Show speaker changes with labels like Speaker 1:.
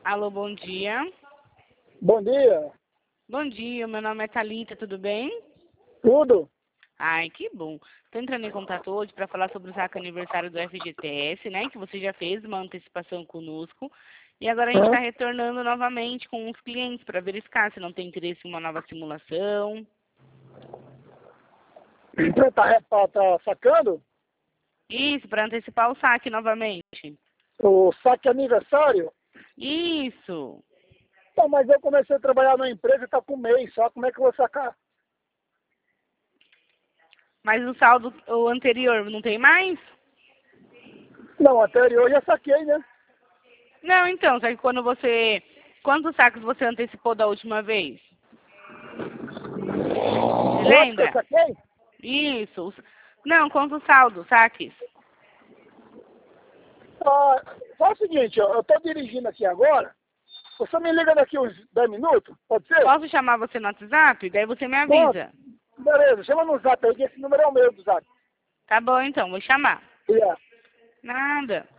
Speaker 1: Alô, bom dia.
Speaker 2: Bom dia.
Speaker 1: Bom dia, meu nome é Thalita, tudo bem?
Speaker 2: Tudo?
Speaker 1: Ai, que bom. Estou entrando em contato hoje para falar sobre o saque aniversário do FGTS, né? Que você já fez uma antecipação conosco. E agora a gente está
Speaker 2: Hã?
Speaker 1: retornando novamente com os clientes para verificar se não tem interesse em uma nova simulação.
Speaker 2: Você tá sacando?
Speaker 1: Isso, para antecipar o saque novamente.
Speaker 2: O saque aniversário?
Speaker 1: Isso.
Speaker 2: Não, mas eu comecei a trabalhar na empresa e tá com um mês só. Como é que eu vou sacar?
Speaker 1: Mas o saldo, o anterior, não tem mais?
Speaker 2: Não, anterior eu já saquei, né?
Speaker 1: Não, então, só que quando você... Quantos saques você antecipou da última vez? Você
Speaker 2: Quanto que eu
Speaker 1: lembra?
Speaker 2: saquei?
Speaker 1: Isso. Não, quanto saldo, saques?
Speaker 2: Ah, faz o seguinte, ó, eu tô dirigindo aqui agora. Você me liga daqui uns 10 minutos? Pode ser?
Speaker 1: Posso chamar você no WhatsApp? Daí você me
Speaker 2: Pronto.
Speaker 1: avisa.
Speaker 2: Beleza, chama no zap aí, que esse número é o meu do zap.
Speaker 1: Tá bom, então, vou chamar.
Speaker 2: Yeah.
Speaker 1: Nada.